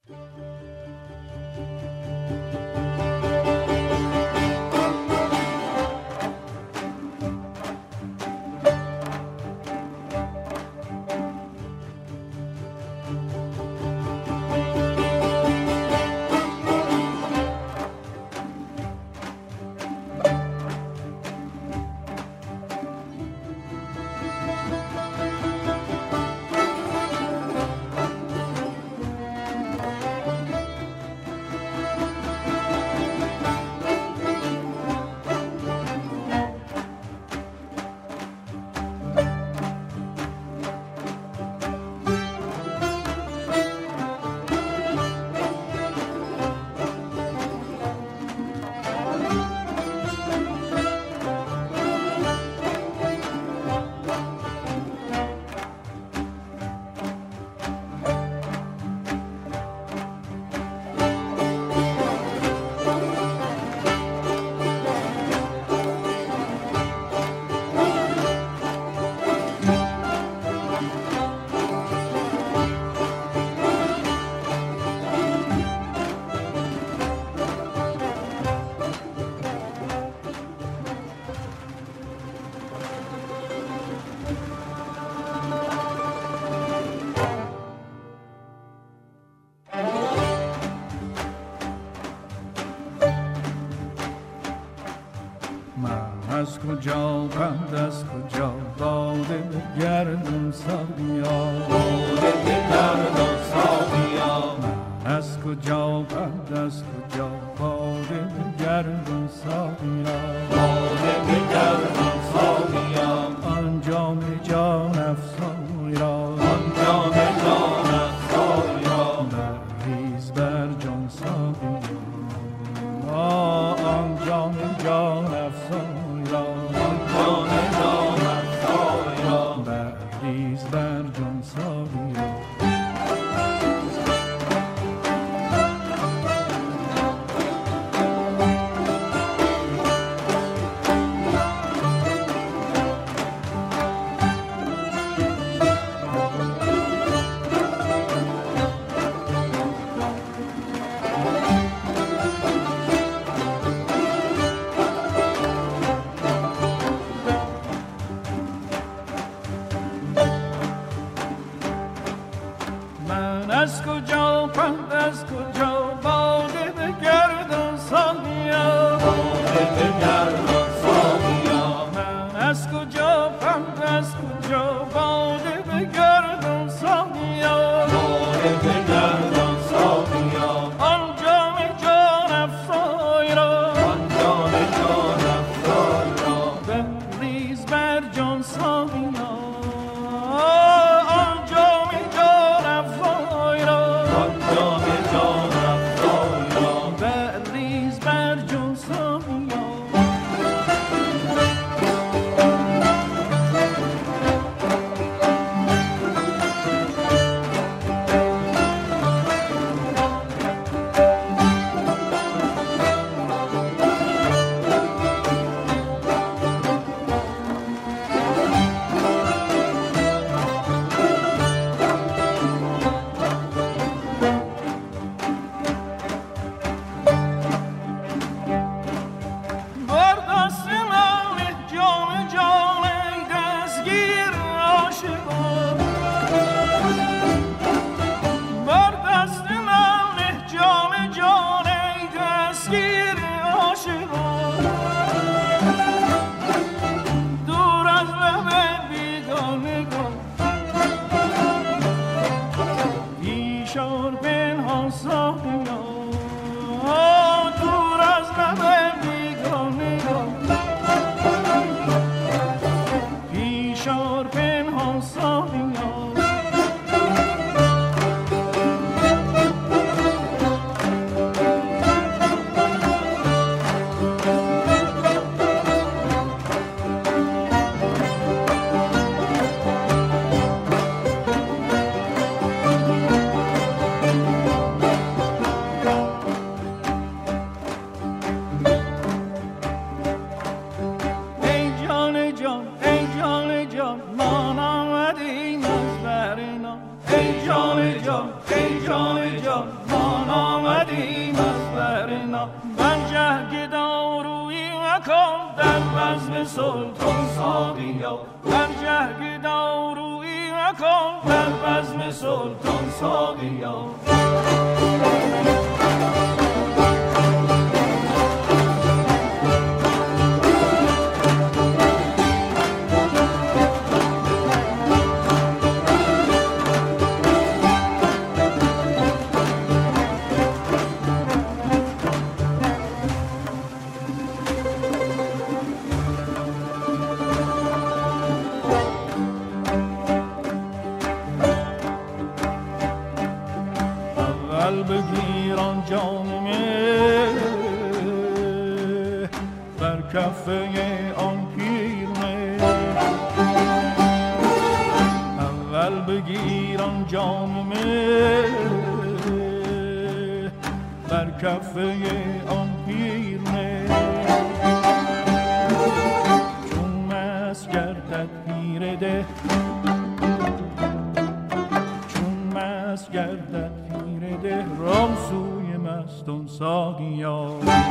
از کجا بند از کجا باده بگردون ساقیا باده بگردون ساقیا از کجا بند از کجا باده بگردون ساقیا باده بگردون ساقیا آن جام جان افزای را آن جام جان افزای را بریز بر جان ساقیا آن جام جان افزای بریز بر جان ساقیا از کجا پند از کجا باده بگردون ساقیا باده بگردون ساقیا من از کجا پند از کجا باده بگردون ساقیا باده بگردون ساقیا آن جام جان افزای را آن جام جان افزای را بریز بر جان ساقیا ساقیا ما آمدیم از برنا برجه گدارویی مکن در بزم سلطان ساقیا برجه گدارویی مکن در بزم سلطان ساقیا بگیران جام بر کفه آن پیرمه اول بگیران جام بر کفه آن پیرمه چون مست گردد پیر ده چون مست گردد ده رام سوی مستان ساقیا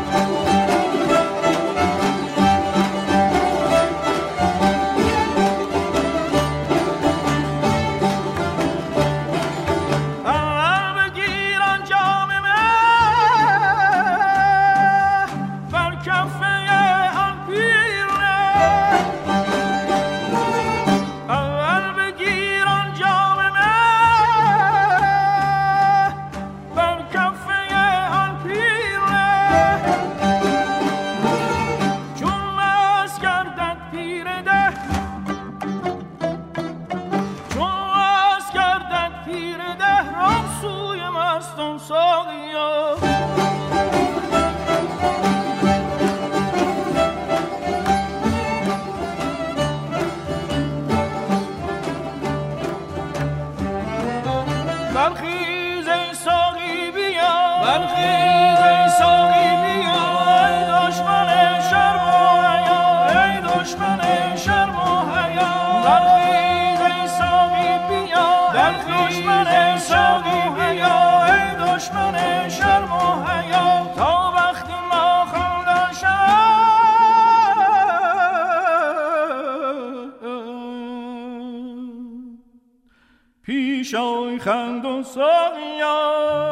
برخیز ای ساقی بیا برخیز ای ساقی بیا ای دشمن شرم و حیا ای دشمن شرم و حیا برخیز ای ساقی بیا برخیز ای ساقی بیا ای دشمن شرم و حیا تا وقتی ما خندان شد پیش آی خندان ساقیا